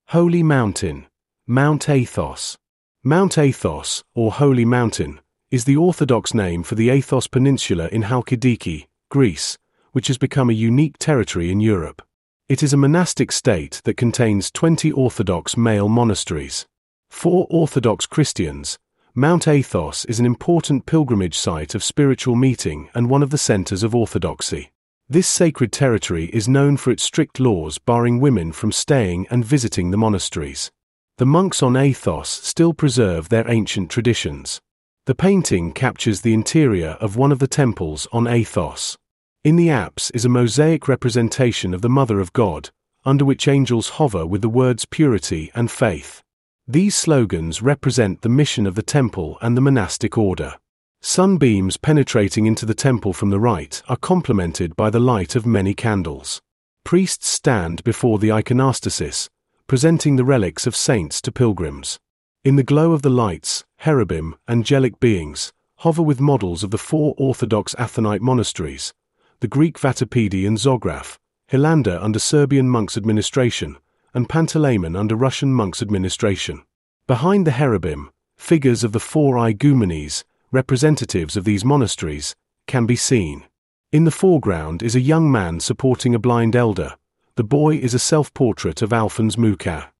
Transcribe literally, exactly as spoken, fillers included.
Holy Mountain, Mount Athos. Mount Athos, or Holy Mountain, is the Orthodox name for the Athos Peninsula in Halkidiki, Greece, which has become a unique territory in Europe. It is a monastic state that contains twenty Orthodox male monasteries. For Orthodox Christians, Mount Athos is an important pilgrimage site of spiritual meeting and one of the centers of orthodoxy. This sacred territory is known for its strict laws barring women from staying and visiting the monasteries. The monks on Athos still preserve their ancient traditions. The painting captures the interior of one of the temples on Athos. In the apse is a mosaic representation of the Mother of God, under which angels hover with the words purity and faith. These slogans represent the mission of the temple and the monastic order. Sunbeams penetrating into the temple from the right are complemented by the light of many candles. Priests stand before the iconostasis, presenting the relics of saints to pilgrims. In the glow of the lights, cherubim, angelic beings, hover with models of the four Orthodox Athonite monasteries, the Greek Vatopedi and Zograf, Hilander under Serbian monks' administration, and Panteleimon under Russian monks' administration. Behind the cherubim, figures of the four igumenes, representatives of these monasteries, can be seen. In the foreground is a young man supporting a blind elder. The boy is a self-portrait of Alphonse Mucha.